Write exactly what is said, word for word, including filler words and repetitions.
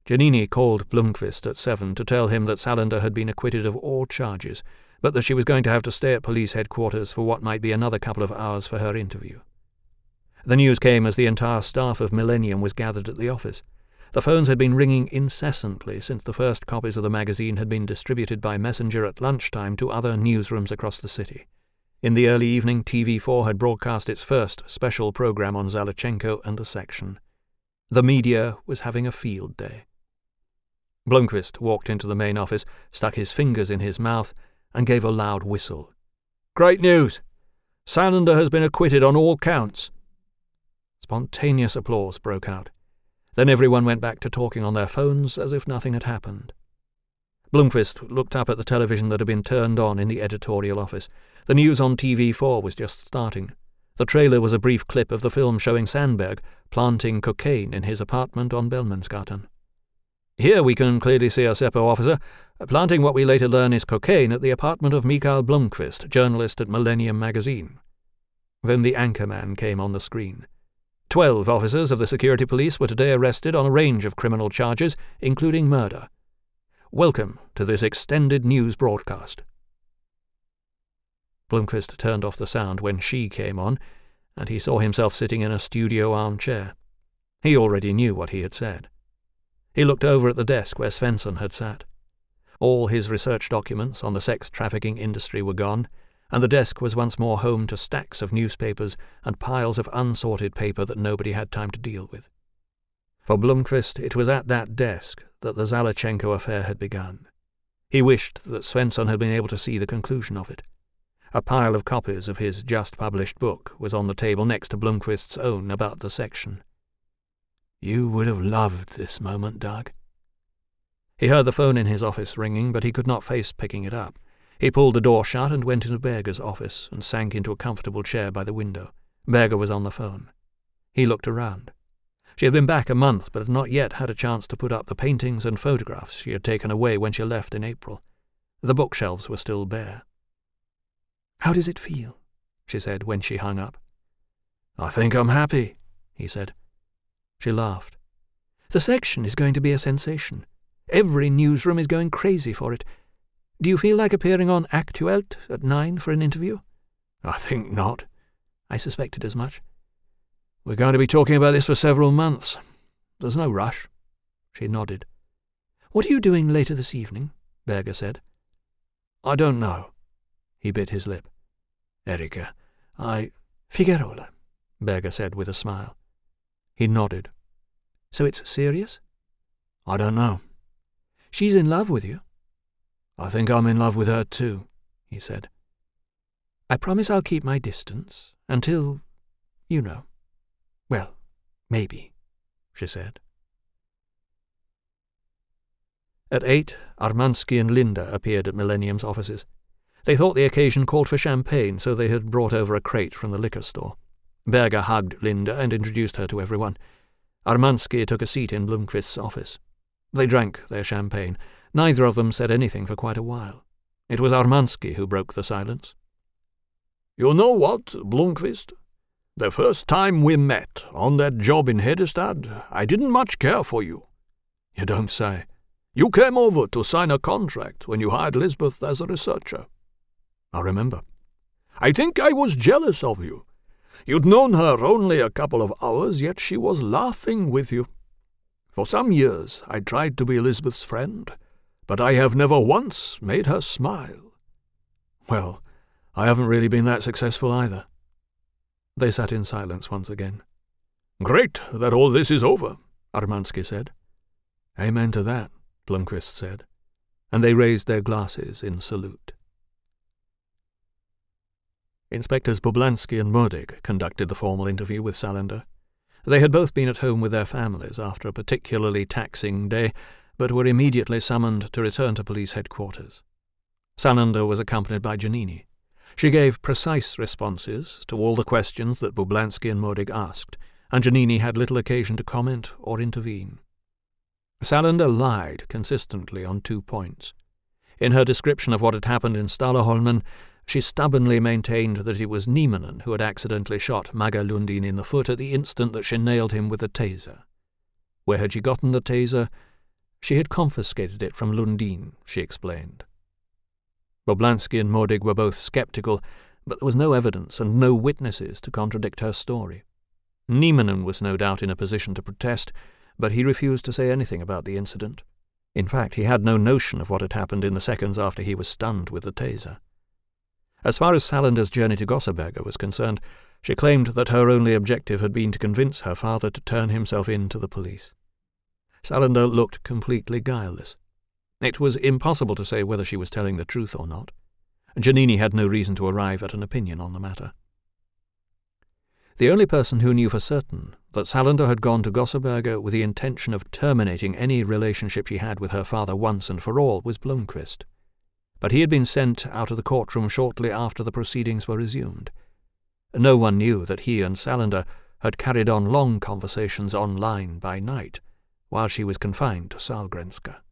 Janini called Blomqvist at seven to tell him that Salander had been acquitted of all charges, but that she was going to have to stay at police headquarters for what might be another couple of hours for her interview. The news came as the entire staff of Millennium was gathered at the office. The phones had been ringing incessantly since the first copies of the magazine had been distributed by messenger at lunchtime to other newsrooms across the city. In the early evening, T V four had broadcast its first special program on Zalachenko and the section. The media was having a field day. Blomqvist walked into the main office, stuck his fingers in his mouth, and gave a loud whistle. "Great news! Salander has been acquitted on all counts." Spontaneous applause broke out. Then everyone went back to talking on their phones as if nothing had happened. Blomqvist looked up at the television that had been turned on in the editorial office. The news on T V four was just starting. The trailer was a brief clip of the film showing Sandberg planting cocaine in his apartment on Bellmansgatan. "Here we can clearly see a Seppo officer planting what we later learn is cocaine at the apartment of Mikael Blomqvist, journalist at Millennium magazine." Then the anchorman came on the screen. Twelve officers of the security police were today arrested on a range of criminal charges, including murder. Welcome to this extended news broadcast. Blomqvist turned off the sound when she came on, and he saw himself sitting in a studio armchair. He already knew what he had said. He looked over at the desk where Svensson had sat. All his research documents on the sex trafficking industry were gone, and the desk was once more home to stacks of newspapers and piles of unsorted paper that nobody had time to deal with. For Blomqvist, it was at that desk that the Zalachenko affair had begun. He wished that Svensson had been able to see the conclusion of it. A pile of copies of his just-published book was on the table next to Blomqvist's own about the section. "You would have loved this moment, Doug." He heard the phone in his office ringing, but he could not face picking it up. He pulled the door shut and went into Berger's office and sank into a comfortable chair by the window. Berger was on the phone. He looked around. She had been back a month, but had not yet had a chance to put up the paintings and photographs she had taken away when she left in April. The bookshelves were still bare. "How does it feel?" she said when she hung up. "I think I'm happy," he said. She laughed. "The section is going to be a sensation. Every newsroom is going crazy for it. Do you feel like appearing on Aktuelt at nine for an interview?" "I think not." "I suspected as much." "We're going to be talking about this for several months. There's no rush." She nodded. "What are you doing later this evening?" Berger said. "I don't know." He bit his lip. "Erika, I—" "Figuerola," Berger said with a smile. He nodded. "So it's serious?" "I don't know." "She's in love with you?" "I think I'm in love with her too," he said. "I promise I'll keep my distance until, you know. Well, maybe," she said. At eight, Armansky and Linda appeared at Millennium's offices. They thought the occasion called for champagne, so they had brought over a crate from the liquor store. Berger hugged Linda and introduced her to everyone. Armansky took a seat in Blomqvist's office. They drank their champagne. Neither of them said anything for quite a while. It was Armansky who broke the silence. "You know what, Blomqvist? The first time we met on that job in Hedestad, I didn't much care for you." "You don't say." "You came over to sign a contract when you hired Lisbeth as a researcher." "I remember." "I think I was jealous of you. You'd known her only a couple of hours, yet she was laughing with you. For some years I tried to be Elizabeth's friend, but I have never once made her smile." "Well, I haven't really been that successful either." They sat in silence once again. "Great that all this is over," Armansky said. "Amen to that," Blomqvist said, and they raised their glasses in salute. Inspectors Boblansky and Modig conducted the formal interview with Salander. They had both been at home with their families after a particularly taxing day, but were immediately summoned to return to police headquarters. Salander was accompanied by Janini. She gave precise responses to all the questions that Boblansky and Modig asked, and Janini had little occasion to comment or intervene. Salander lied consistently on two points. In her description of what had happened in Stallerholmen, she stubbornly maintained that it was Nieminen who had accidentally shot Maga Lundin in the foot at the instant that she nailed him with a taser. Where had she gotten the taser? She had confiscated it from Lundin, she explained. Boblansky and Mordig were both sceptical, but there was no evidence and no witnesses to contradict her story. Niemanen was no doubt in a position to protest, but he refused to say anything about the incident. In fact, he had no notion of what had happened in the seconds after he was stunned with the taser. As far as Salander's journey to Gosserberger was concerned, she claimed that her only objective had been to convince her father to turn himself in to the police. Salander looked completely guileless. It was impossible to say whether she was telling the truth or not. Giannini had no reason to arrive at an opinion on the matter. The only person who knew for certain that Salander had gone to Gosserberger with the intention of terminating any relationship she had with her father once and for all was Blomqvist. But he had been sent out of the courtroom shortly after the proceedings were resumed. No one knew that he and Salander had carried on long conversations online by night while she was confined to Sahlgrenska.